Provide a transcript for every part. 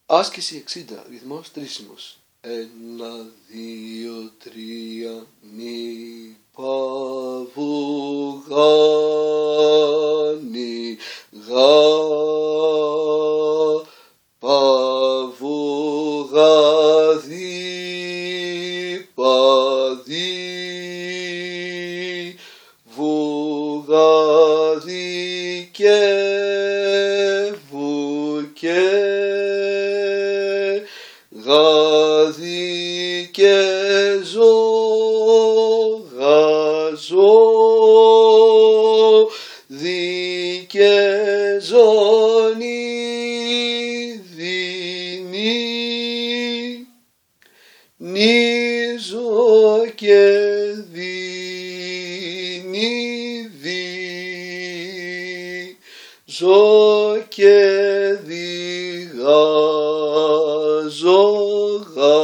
Άσκηση 60, ρυθμός τρίσιμος. 1, 2, 3, νι, πα, βου, γα, νι, γα, πα, βου, γα, δι, πα, δι, βου, γα, δι, και, βου, και, γαδί και ζω, γαζώ, δι και ζώνη, δινή, νίζω και δινή, δι, ζω και ζωγά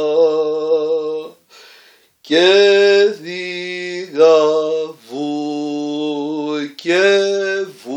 και διγαβού και βου.